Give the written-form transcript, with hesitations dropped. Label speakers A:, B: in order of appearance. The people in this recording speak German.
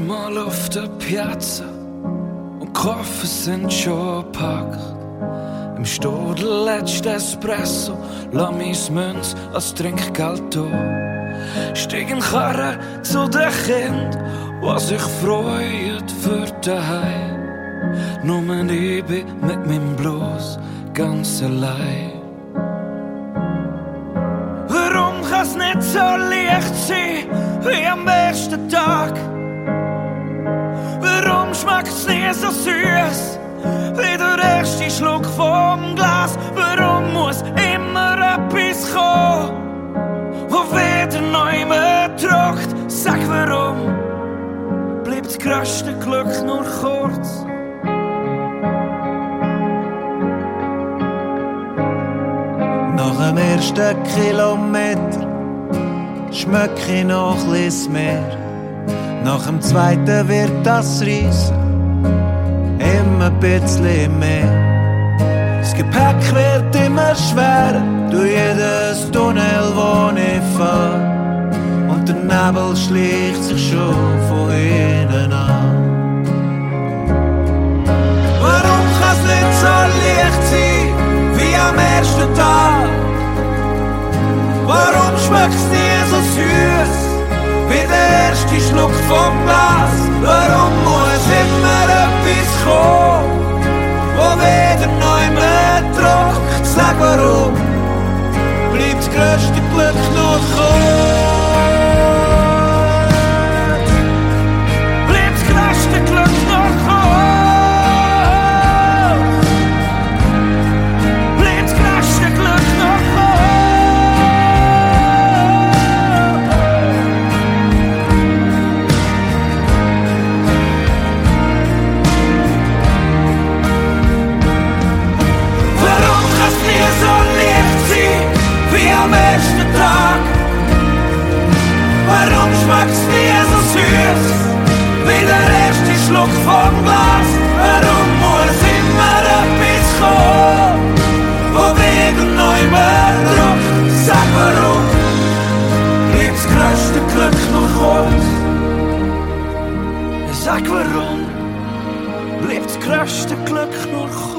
A: Mal auf der Piazza und Koffer sind schon gepackt. Im Stodel letzter Espresso, lass mis Münz als Trinkgeld da. Stieg in Karre zu den Kind, was sich freut für daheim. Nur ich bin mit meinem Blues ganz allein. Warum kann's nicht so leicht sein wie am ersten Tag? Warum schmeckt's nie so süß wie der erste Schluck vom Glas? Warum muss immer etwas kommen, wo wieder neu mehr trockt? Sag warum bleibt das grösste Glück nur kurz?
B: Nach dem ersten Kilometer schmeck ich noch etwas mehr. Nach dem zweiten wird das Reisen immer ein bisschen mehr. Das Gepäck wird immer schwerer durch jedes Tunnel, wo ich fahr. Und der Nebel schleicht sich schon von innen an. Warum kann's nicht so leicht sein wie am ersten Tag? Warum schmeckt's nie so süß wie der erste Schluck vom Glas? Warum muss immer etwas kommen, wo wieder neu mehr trockt? Sag warum bleibt das grösste Glück nur kurz? Bleibt das grösste Glück nur kurz? Bleibt das grösste Glück nur kurz? Am ersten Tag, warum schmeckt's nie so süß wie der erste Schluck vom Glas? Warum muss immer etwas kommen, wo wieder neu mehr trockt? Sag warum bleibt das grösste Glück nur kurz? Sag warum bleibt das grösste Glück nur kurz?